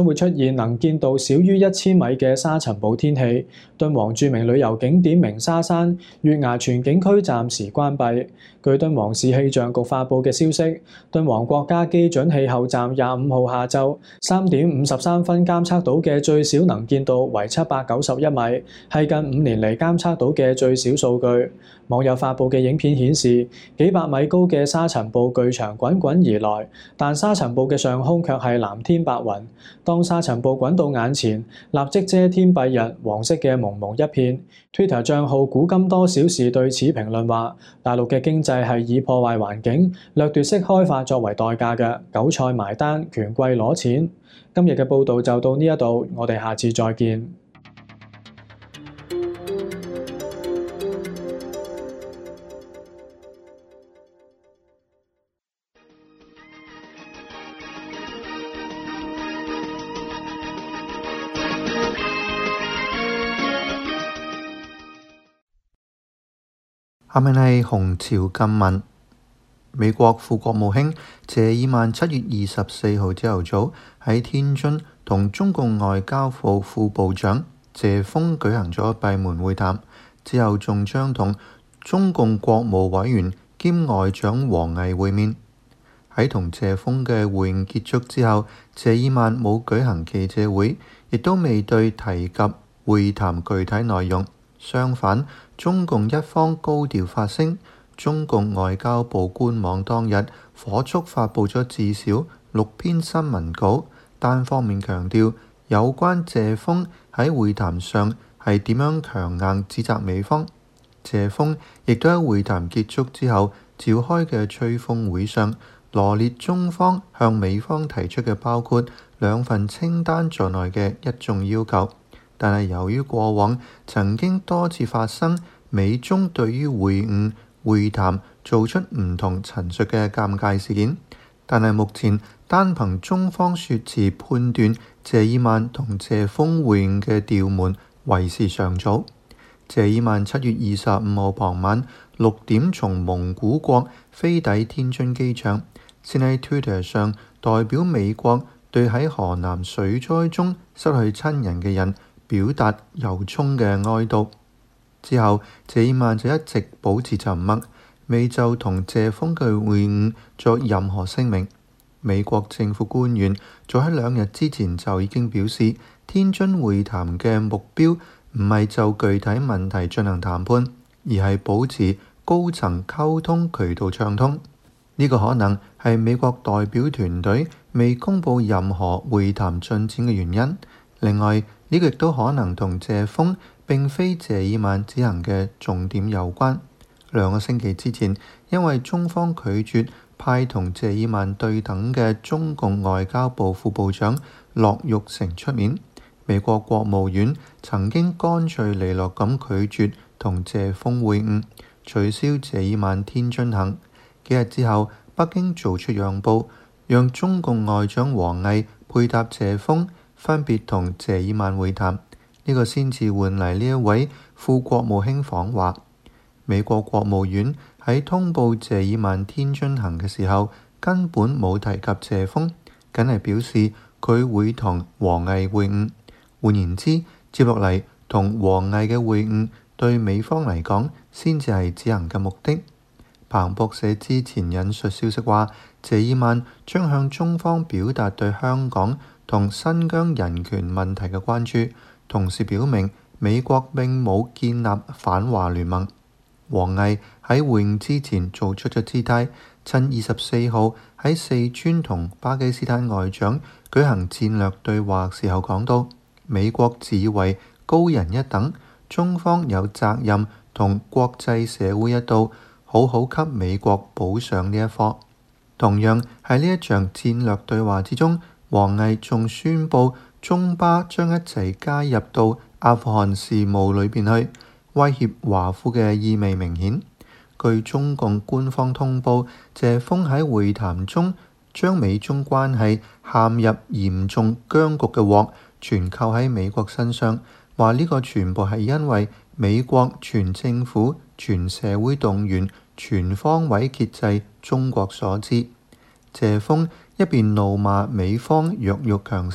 現能見度少於1000米嘅沙塵暴天氣，敦煌著名旅遊景點鳴沙山月牙泉景區暫時關閉。據敦煌市氣象局發布嘅消息，敦煌國家基準氣候站25號下晝3點53分監測到嘅最小能見度為791米，係近5年嚟監測到嘅最少數據。網友發布嘅影片顯示，幾百米高嘅沙塵暴巨長滾滾而來，但沙塵暴嘅上空卻係藍天白雲。當沙塵暴滾到眼前，立即遮天蔽日，黃色嘅蒙蒙一片。Twitter 帳號古今多小事對此評論話：大陸嘅經濟係以破壞環境、掠奪式開發作為代價嘅，韭菜埋單，權貴攞錢。今日嘅報導就到呢一度，我哋下次再見。 下面係紅潮禁聞。美國副國務卿謝爾曼7月24號朝頭早喺天津同中共外交部副部長謝鋒舉行咗閉門會談，之後仲將同中共國務委員兼外長王毅會面。喺同謝鋒嘅會晤結束之後，謝爾曼冇舉行記者會，亦都未對提及會談具體內容。相反，中共一方高調發聲，中共外交部官網當日火速發布咗至少6篇新聞稿，單方面強調有關謝鋒喺會談上係點樣強硬指責美方。謝鋒亦都喺會談結束之後召開嘅吹風會上，羅列中方向美方提出嘅包括2份清單在內嘅一眾要求。但係由於過往曾經多次發生美中對於會晤會談做出唔同陳述嘅尷尬事件，但係目前單憑中方説辭判斷謝爾曼同謝鋒會晤嘅調門為時尚早。謝爾曼7月25號傍晚6點從蒙古國飛抵天津機場，先喺 Twitter 上代表美國對喺河南水災中失去親人嘅人表達由衷嘅哀悼。之後，謝爾曼就一直保持沉默，未就同謝鋒嘅會晤作任何聲明。美國政府官員早喺2日之前就已經表示，天津會談嘅目標唔係就具體問題進行談判，而係保持高層溝通渠道暢通。呢個可能係美國代表團隊未公佈任何會談進展嘅原因。另外，呢個亦都可能同謝鋒並非謝爾曼指行嘅重點有關。2個星期之前，因為中方拒絕派同謝爾曼對等嘅中共外交部副部長樂玉成出面，美國國務院曾經乾脆利落咁拒絕同謝鋒會晤，取消謝爾曼天津行。幾日之後，北京做出讓步，讓中共外長王毅配搭謝鋒分別同謝爾曼會談，呢個先至換嚟呢一位副國務卿訪華。美國國務院喺通報謝爾曼天津行嘅時候，根本冇提及謝鋒，僅係表示佢會同王毅會晤。換言之，接落嚟同王毅嘅會晤對美方嚟講先至係此行嘅目的。彭博社之前引述消息話，謝爾曼將向中方表達對香港同新疆人權問題嘅關注，同時表明美國並冇建立反華聯盟。王毅喺會晤之前做出咗姿態，趁24號喺四川同巴基斯坦外長舉行戰略對話時候講到，美國自以為高人一等，中方有責任同國際社會一道，好好給美國補上呢一課。同樣喺呢一場戰略對話之中，王毅仲宣布中巴將一齊加入到阿富汗事務裏邊去，威脅華府嘅意味明顯。據中共官方通報，謝鋒喺會談中將美中關係陷入嚴重僵局嘅鑊全扣喺美國身上，話呢個全部係因為美國全政府、全社會動員、全方位遏制中國所致。謝鋒一邊怒罵美方弱肉強食，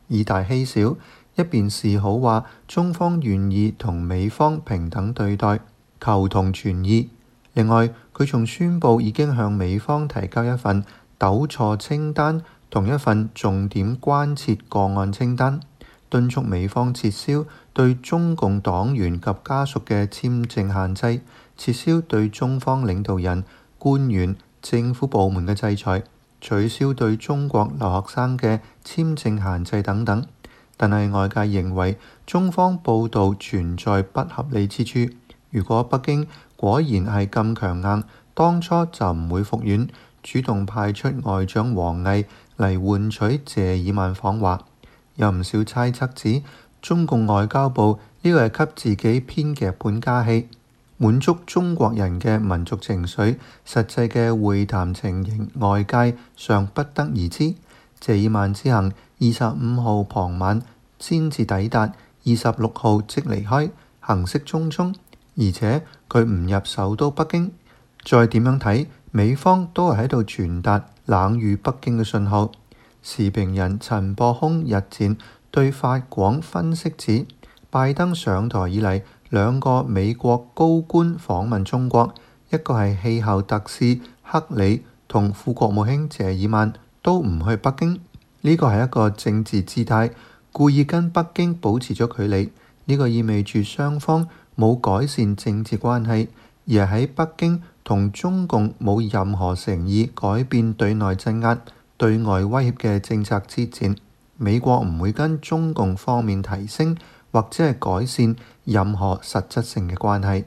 以大欺小，一邊示好話中方願意同美方平等對待，求同存異。另外，佢仲宣布已經向美方提交一份糾錯清單同一份重點關切個案清單，敦促美方撤銷對中共黨員及家屬嘅簽證限制，撤銷對中方領導人、官員、政府部門嘅制裁，取消對中國留學生嘅簽證限制等等。但係外界認為中方報導存在不合理之處。如果北京果然係咁強硬，當初就唔會服軟，主動派出外長王毅嚟換取謝爾曼訪華。有唔少猜測指中共外交部呢個係給自己編劇本加戲，滿足中國人嘅民族情緒。實際嘅會談情形外界尚不得而知。謝爾曼之行25號傍晚先至抵達，26號即離開，行色匆匆，而且佢唔入首都北京。再點樣睇，美方都係喺度傳達冷遇北京嘅信號。時評人陳博空日前對法廣分析指，拜登上台以嚟2個美國高官訪問中國，一個係氣候特使克里同副國務卿謝爾曼都唔去北京，呢個係一個政治姿態，故意跟北京保持咗距離。呢個意味住雙方冇改善政治關係，而係喺北京同中共冇任何誠意改變對內鎮壓、對外威脅嘅政策之戰。美國唔會跟中共方面提升或者係改善任何實質性嘅關係。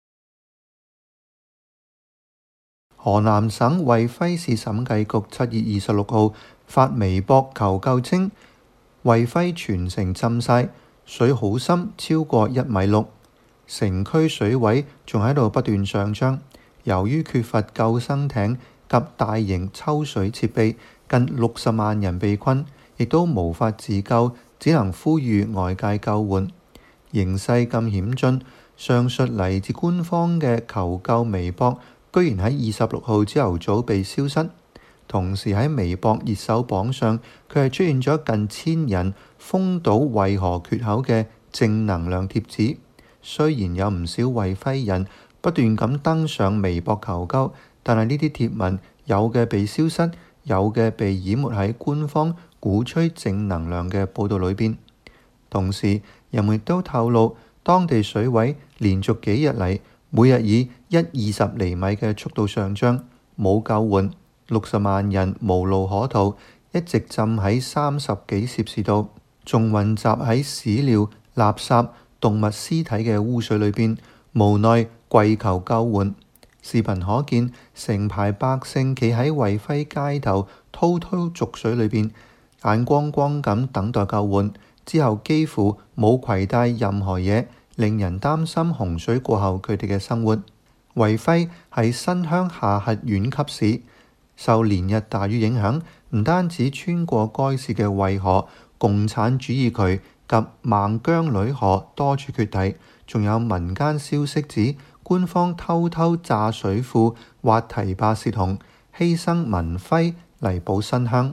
河南省衛輝市審計局7月26號發微博求救稱，衛輝全城浸晒，水好深，超過1.6米，城區水位仲喺度不斷上漲。由於缺乏救生艇及大型抽水設備，近60萬人被困，亦都無法自救，只能呼籲外界救援。形勢咁險峻，上述嚟自官方嘅求救微博，居然喺26號朝頭早被消失。同時喺微博熱搜榜上，佢係出現咗近1000人封堵渭河缺口嘅正能量貼紙。雖然有唔少衛輝人不斷咁登上微博求救，但係呢啲貼文有嘅被消失，有嘅被淹沒喺官方鼓吹正能量嘅報導裏邊。同時，人們亦都透露，當地水位連續幾日嚟，每日以20厘米嘅速度上漲，冇救援，60萬人無路可逃，一直浸喺30幾攝氏度，仲混雜喺屎尿、垃圾、動物屍體嘅污水裏邊，無奈跪求救援。視頻可見，成排百姓企喺衛輝街頭滔滔濁水裏邊，眼光光咁等待救援。之後幾乎冇攜帶任何嘢，令人擔心洪水過後佢哋嘅生活。衛輝係新鄉下轄縣級市，受連日大雨影響，唔單止穿過該市嘅渭河、共產主義渠及孟姜女河多處決堤，仲有民間消息指官方偷偷炸水庫、挖堤壩泄洪，犧牲民輝嚟保新鄉。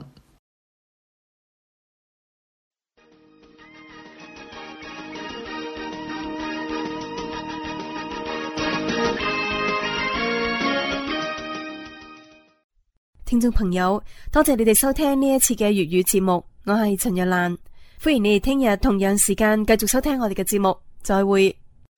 聽眾朋友，多謝你哋收聽呢一次嘅粵語節目，我係陳若蘭，歡迎你哋聽日同樣時間繼續收聽我哋嘅節目，再會。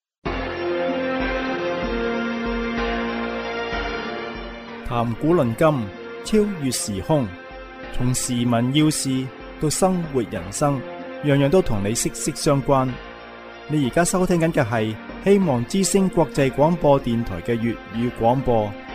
談古論今，超越時空，從時聞要事到生活人生，樣樣都同你息息相關。你而家收聽緊嘅係希望之聲國際廣播電台嘅粵語廣播。